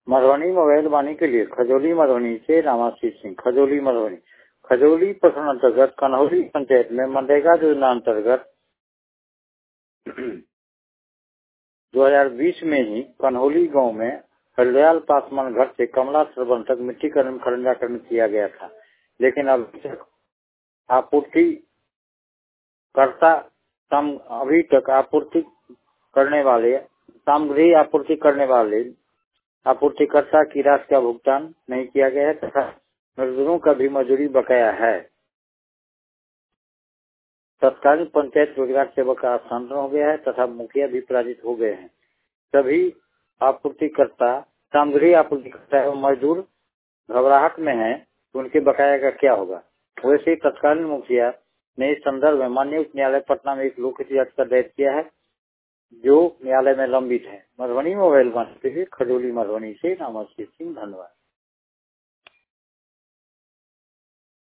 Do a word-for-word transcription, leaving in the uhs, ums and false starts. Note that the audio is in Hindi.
मधुबनी मोबाइल वाणी के लिए खजौली मधुबनी से रामाशीष सिंह। खजौली मधुबनी खजौली प्रखंड अंतर्गत कन्हौली पंचायत में मनरेगा योजना अंतर्गत दो हज़ार बीस में ही कन्हौली गांव में हरदयाल पासवान घर से कमला सरबन तक मिट्टी का खननजाकरण किया गया था, लेकिन अभी तक आपूर्ति करता अभी तक आपूर्ति करने वाले सामग्री आपूर्ति करने वाले आपूर्तिकर्ता की राशि का भुगतान नहीं किया गया है तथा मजदूरों का भी मजदूरी बकाया है। तत्कालीन पंचायत रोजगार सेवक का स्थानांतरण हो गया है तथा मुखिया भी पराजित हो गए हैं। सभी आपूर्तिकर्ता सामग्री आपूर्तिकर्ता एवं मजदूर घबराहट में है तो उनके बकाया का क्या होगा। वैसे ही तत्कालीन मुखिया ने इस संदर्भ में माननीय उच्च न्यायालय पटना में एक लोकहित याचिका दायर किया है जो न्यायालय में लंबित है। मधुबनी मोबाइल वाणी के लिए खजौली मधुबनी से रामाशीष सिंह। धन्यवाद।